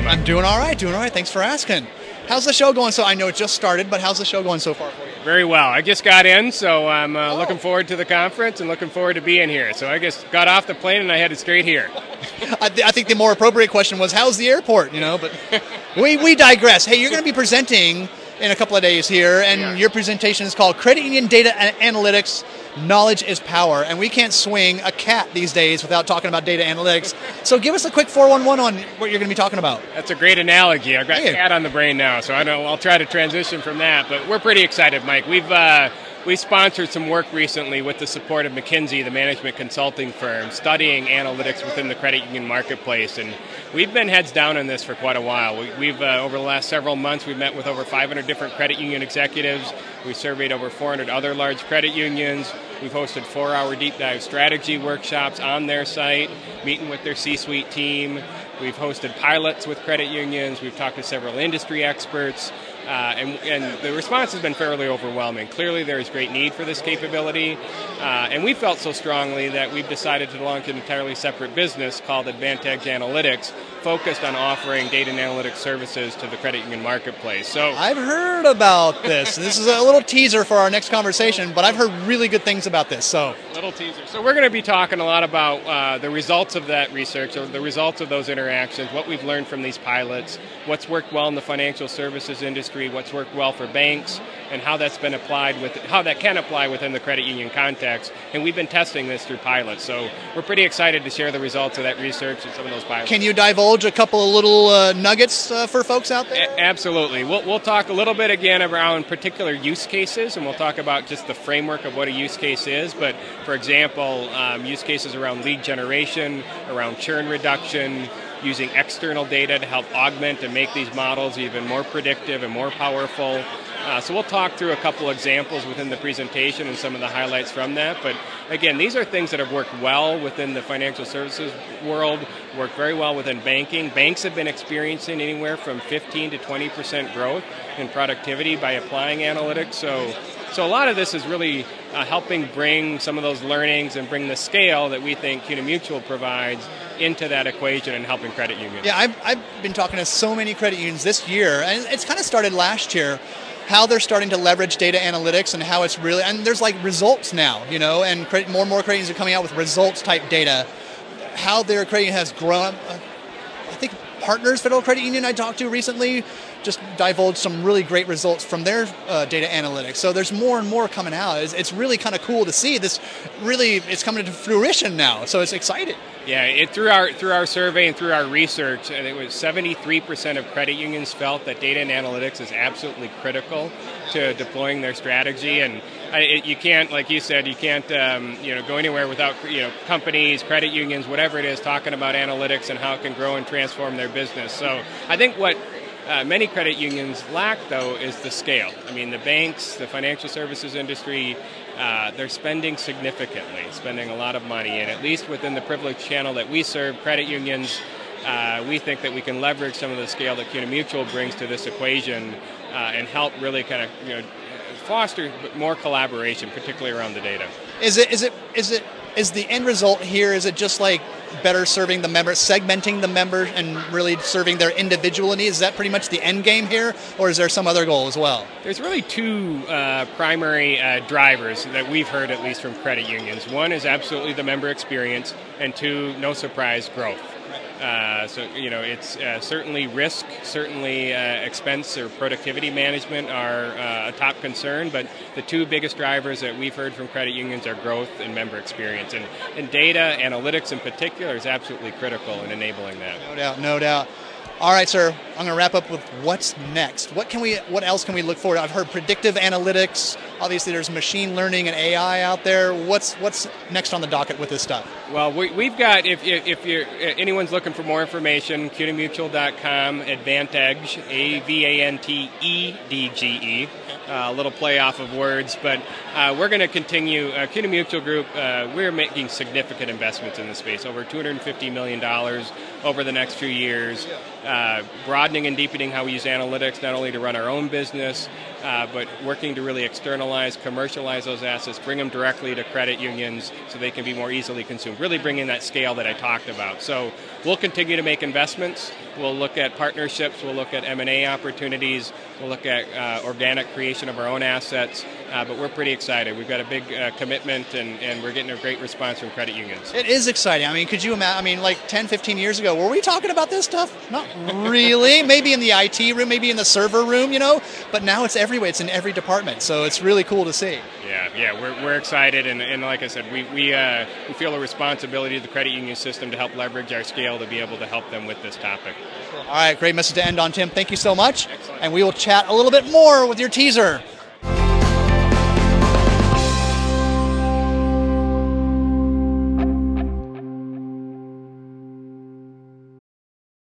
I'm doing all right, Thanks for asking. How's the show going? So I know it just started, but how's the show going so far for you? Very well. I just got in, so I'm looking forward to the conference and looking forward to being here. So I just got off the plane and I headed straight here. I think the more appropriate question was, how's the airport? But we digress. Hey, you're going to be presenting in a couple of days here, and your presentation is called Credit Union Data Analytics, Knowledge is Power. And we can't swing a cat these days without talking about data analytics. So give us a quick 411 on what you're going to be talking about. That's a great analogy. I've got cat on the brain now, so I'll try to transition from that. But we're pretty excited, Mike. We've sponsored some work recently with the support of McKinsey, the management consulting firm, studying analytics within the credit union marketplace. And we've been heads down on this for quite a while. We've over the last several months, we've met with over 500 different credit union executives. We surveyed over 400 other large credit unions. We've hosted 4-hour deep dive strategy workshops on their site, meeting with their C-suite team. We've hosted pilots with credit unions. We've talked to several industry experts. And the response has been fairly overwhelming. Clearly, there is great need for this capability, and we felt so strongly that we've decided to launch an entirely separate business called Advantage Analytics, focused on offering data and analytics services to the credit union marketplace. So I've heard about this. This is a little teaser for our next conversation, but I've heard really good things about this. So little teaser. So we're going to be talking a lot about the results of that research, or the results of those interactions, what we've learned from these pilots, what's worked well in the financial services industry, what's worked well for banks, and how that's been applied how that can apply within the credit union context. And we've been testing this through pilots, so we're pretty excited to share the results of that research and some of those pilots. Can you divulge a couple of little nuggets for folks out there? Absolutely. We'll talk a little bit again around particular use cases, and we'll talk about just the framework of what a use case is. But for example, use cases around lead generation, around churn reduction, using external data to help augment and make these models even more predictive and more powerful. So we'll talk through a couple examples within the presentation and some of the highlights from that. But again, these are things that have worked well within the financial services world, worked very well within banking. Banks have been experiencing anywhere from 15 to 20% growth in productivity by applying analytics. So a lot of this is really helping bring some of those learnings and bring the scale that we think CUNA Mutual provides into that equation and helping credit unions. Yeah, I've been talking to so many credit unions this year, and it's kind of started last year, how they're starting to leverage data analytics and how it's really, and there's like results now, and more and more credit unions are coming out with results type data. How their credit union has grown. I think Partners Federal Credit Union I talked to recently just divulged some really great results from their data analytics. So there's more and more coming out. It's really kind of cool to see this. Really, it's coming to fruition now. So it's exciting. Yeah, through our survey and through our research, it was 73% of credit unions felt that data and analytics is absolutely critical to deploying their strategy. And you can't, like you said, you can't go anywhere without companies, credit unions, whatever it is, talking about analytics and how it can grow and transform their business. So I think what many credit unions lack, though, is the scale. I mean, the banks, the financial services industry, they're spending significantly, spending a lot of money. And at least within the privileged channel that we serve, credit unions, we think that we can leverage some of the scale that CUNA Mutual brings to this equation and help really kind of foster more collaboration, particularly around the data. Is the end result here? Is it just like better serving the members, segmenting the members, and really serving their individual needs? Is that pretty much the end game here, or is there some other goal as well? There's really two primary drivers that we've heard, at least from credit unions. One is absolutely the member experience, and two, no surprise, growth. It's certainly risk, certainly expense or productivity management are a top concern, but the two biggest drivers that we've heard from credit unions are growth and member experience. And data, analytics in particular, is absolutely critical in enabling that. No doubt. All right, sir, I'm going to wrap up with what's next. What else can we look forward to? I've heard predictive analytics. Obviously, there's machine learning and AI out there. What's next on the docket with this stuff? Well, we've got, if anyone's looking for more information, CUNAmutual.com, Advantage, AVANTEDGE, a little play off of words, but we're going to continue. CUNA Mutual Group, we're making significant investments in this space, over $250 million over the next few years, broadening and deepening how we use analytics, not only to run our own business, but working to really externalize, commercialize those assets, bring them directly to credit unions so they can be more easily consumed. really bringing that scale that I talked about. So we'll continue to make investments. We'll look at partnerships. We'll look at M&A opportunities. We'll look at organic creation of our own assets. But we're pretty excited. We've got a big commitment, and we're getting a great response from credit unions. It is exciting. I mean, could you imagine? I mean, like 10, 15 years ago, were we talking about this stuff? Not really. Maybe in the IT room, maybe in the server room, But now it's everywhere. It's in every department. So it's really cool to see. Yeah, we're excited, and like I said, we feel a responsibility to the credit union system to help leverage our scale to be able to help them with this topic. All right, great message to end on, Tim. Thank you so much. Excellent. And we will chat a little bit more with your teaser.